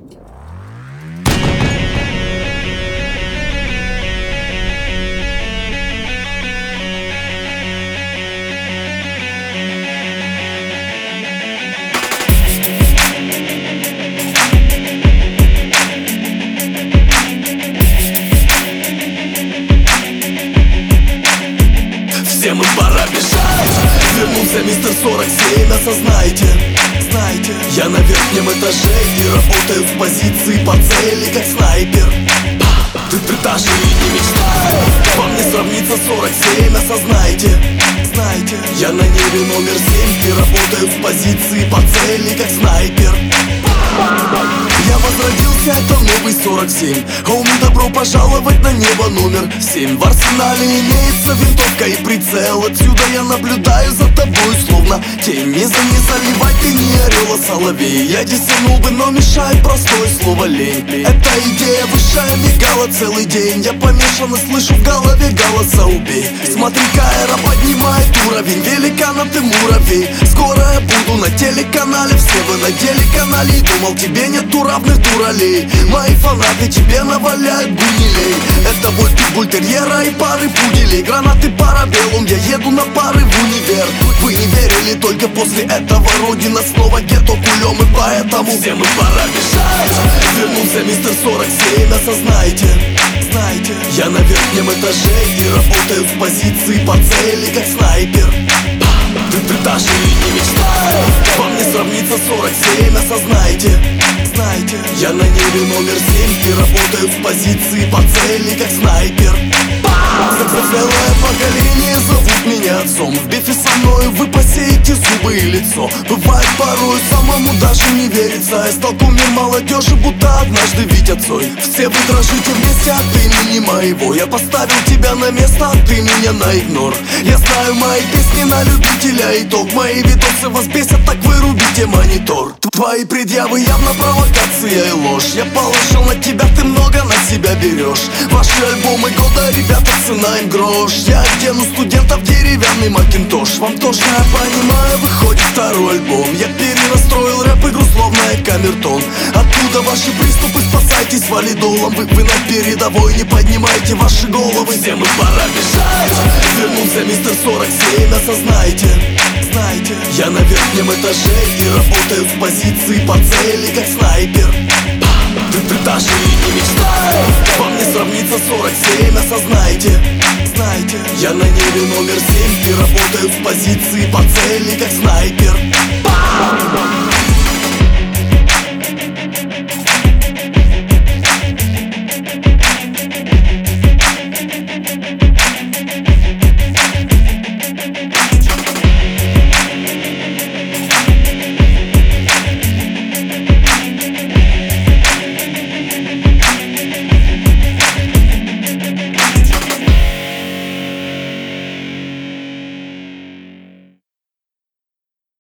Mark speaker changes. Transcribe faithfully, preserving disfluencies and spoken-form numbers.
Speaker 1: Всем им пора бежать. Вернулся мистер сорок семь, осознайте, знаете, я на верхнем этаже и работаю с позиции по цели, как снайпер. Ты, ты даже и не мечтай, вам не сравнится сорок семь, осознайте, знаете, я на небе номер семь и работаю с позиции по цели, как снайпер. Я возродился, это новый сорок семь. Хоуми, добро пожаловать на небо номер семь. В арсенале имеется винтовка и прицел. Отсюда я наблюдаю за тобой, словно тень. Не, за, не заливай, ты не орел, а соловей. Я десянул бы, но мешает простое слово лень. Эта идея высшая мигала целый день. Я помешанно слышу в голове голоса убей. Смотри, Кайра поднимает уровень. Великана ты муравей. Скоро я буду на телеканале. Все вы на телеканале. Думал, тебе нету равных дуралей. Мои фанаты тебе наваляют гунилей. Это вой питбуль-терьера и пары пуделей. Гранаты парабеллум, я еду на пары в универ. Вы не верили, только после этого родина снова гетто кулем. И поэтому всем и пора бежать. Вернулся мистер сорок семь, осознайте, знаете, я на верхнем этаже и работаю с позиции по цели, как снайпер. Ты, ты даже и не мечтай, вам не сравнится сорок семь, осознайте, знаете, я на небе номер семь и работаю с позиции по цели, как снайпер. Целое поколение зовут меня отцом. В бифе со мною вы посеете зубы и лицо. Бывает порой самому даже не верится. Я столкну мир молодежи, будто однажды Витя Цой. Все вы дрожите вместе от имени моего. Я поставил тебя на место, а ты меня на игнор. Я знаю мои песни на любителя. Итог, мои видосы вас бесят, так вырубите монитор. Твои предъявы явно провокация и ложь. Я положил на тебя, ты много на себя берешь. Ваши альбомы года, ребята, цена им грош. Я одену студентов деревянный макинтош. Вам тоже, я понимаю, выходит второй альбом. Я перенастроил рэп-игру, словно я камертон. Откуда ваши приступы, спасайтесь валидолом. Вы, вы на передовой, не поднимайте ваши головы. Всем и пора бежать. Вернулся мистер сорок семь, осознайте, знаете, я на верхнем этаже и работаю с позиции по цели, как снайпер. Ты, ты даже и не мечтай, вам не сравнится сорок семь, осознайте, знаете, я на небе номер семь и работаю с позиции по цели, как снайпер.